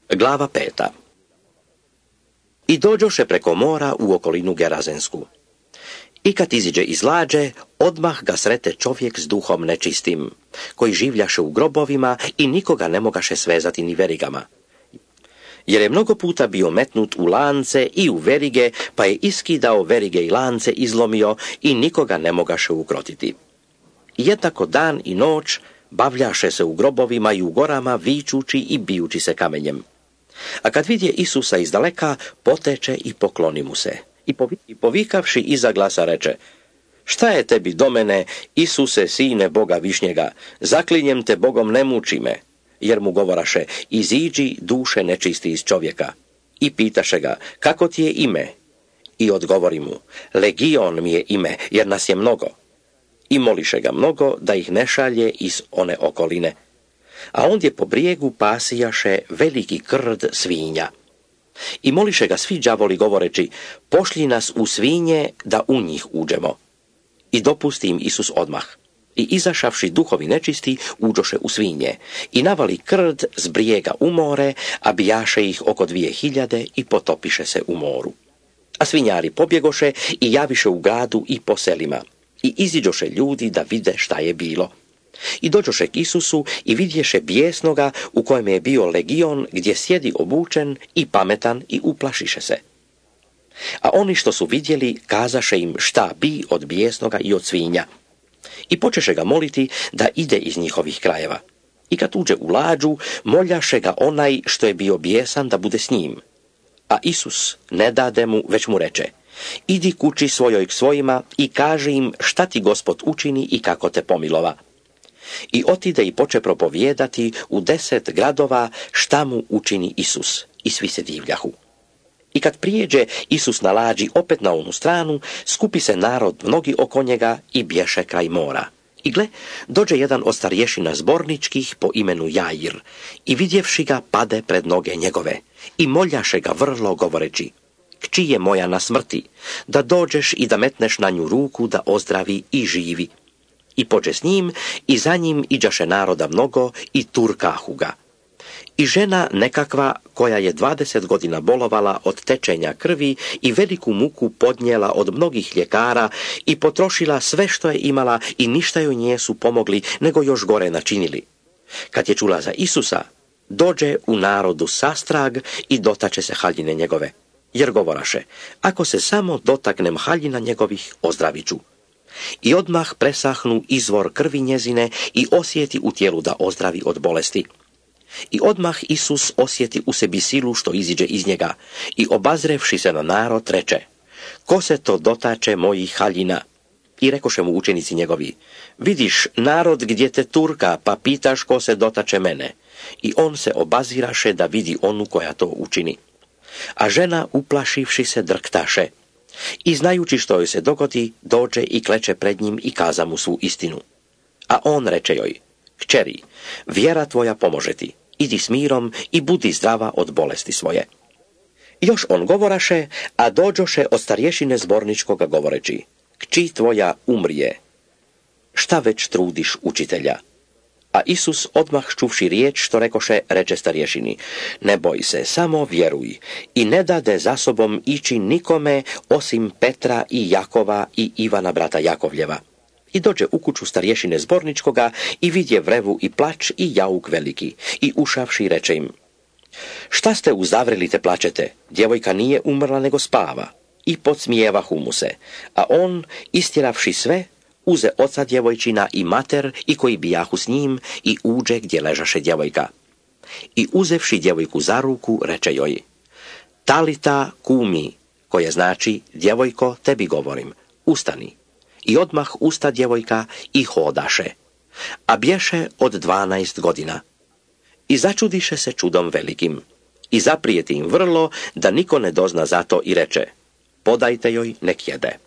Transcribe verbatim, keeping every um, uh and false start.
Glava peta. I dođoše preko mora u okolinu Gerazensku. I kad iziđe iz lađe, odmah ga srete čovjek s duhom nečistim, koji življaše u grobovima i nikoga ne mogaše svezati ni verigama. Jer je mnogo puta bio metnut u lance i u verige, pa je iskidao verige i lance izlomio i nikoga ne mogaše ukrotiti. Jednako dan i noć bavljaše se u grobovima i u gorama, vičući i bijući se kamenjem. A kad vidje Isusa izdaleka, poteče i pokloni mu se. I povikavši iza glasa reče: Šta je tebi do mene, Isuse, sine Boga višnjega? Zaklinjem te Bogom, ne muči me. Jer mu govoraše: Iziđi, duše nečisti iz čovjeka. I pitaše ga: Kako ti je ime? I odgovori mu: Legion mi je ime, jer nas je mnogo. I moliše ga mnogo da ih ne šalje iz one okoline. A ondje po brijegu pasijaše veliki krd svinja. I moliše ga svi đavoli govoreći: Pošlji nas u svinje da u njih uđemo. I dopusti im Isus odmah. I izašavši duhovi nečisti, uđoše u svinje. I navali krd s brijega u more, a bijaše ih oko dvije hiljade i potopiše se u moru. A svinjari pobjegoše i javiše u gradu i po selima. I iziđoše ljudi da vide šta je bilo. I dođoše k Isusu i vidješe bijesnoga u kojem je bio legion, gdje sjedi obučen i pametan, i uplašiše se. A oni što su vidjeli, kazaše im šta bi od bijesnoga i od svinja. I počeše ga moliti da ide iz njihovih krajeva. I kad uđe u lađu, moljaše ga onaj što je bio bijesan da bude s njim. A Isus ne dade mu, već mu reče: Idi kući svojoj k svojima i kaži im šta ti Gospod učini i kako te pomilova. I otide i poče propovijedati u deset gradova šta mu učini Isus. I svi se divljahu. I kad prijeđe Isus na lađi opet na onu stranu, skupi se narod mnogi oko njega i bješe kraj mora. I gle, dođe jedan od starješina zborničkih po imenu Jair, i vidjevši ga, pade pred noge njegove, i moljaše ga vrlo govoreći: Kći je moja na smrti, da dođeš i da metneš na nju ruku da ozdravi i živi. I pođe s njim, i za njim iđaše naroda mnogo i turkahu ga. I žena nekakva, koja je dvadeset godina bolovala od tečenja krvi i veliku muku podnijela od mnogih ljekara i potrošila sve što je imala i ništa joj nijesu pomogli, nego još gore načinili. Kad je čula za Isusa, dođe u narodu sastrag i dotače se haljine njegove. Jer govoraše: Ako se samo dotaknem haljina njegovih, ozdravit ću. I odmah presahnu izvor krvi njezine i osjeti u tijelu da ozdravi od bolesti. I odmah Isus osjeti u sebi silu što iziđe iz njega i obazrevši se na narod reče: Ko se to dotače mojih haljina? I rekoše mu učenici njegovi: Vidiš narod gdje te turka, pa pitaš ko se dotače mene. I on se obaziraše da vidi onu koja to učini. A žena, uplašivši se, drktaše. I znajući što joj se dogodi, dođe i kleče pred njim i kaza mu svu istinu. A on reče joj: Kćeri, vjera tvoja pomože ti, idi s mirom i budi zdrava od bolesti svoje. Još on govoraše, a dođoše od starješine zborničkoga govoreći: Kći tvoja umrije. Šta već trudiš učitelja? A Isus, odmah čuvši riječ što rekoše, reče starješini: Ne boj se, samo vjeruj. I ne dade za sobom ići nikome osim Petra i Jakova i Ivana brata Jakovljeva. I dođe u kuću starješine zborničkoga i vidje vrevu i plač i jauk veliki. I ušavši reče im: Šta ste uzavrili te plačete? Djevojka nije umrla nego spava. I podsmijevahu mu se. A on, istjeravši sve, uze oca djevojčina i mater i koji bijahu s njim i uđe gdje ležaše djevojka. I uzevši djevojku za ruku, reče joj: Talita kumi, koje znači: Djevojko, tebi govorim, ustani. I odmah usta djevojka i hodaše, a bješe od dvanaest godina. I začudiše se čudom velikim. I zaprijeti im vrlo da niko ne dozna za to i reče: Podajte joj, nek jede.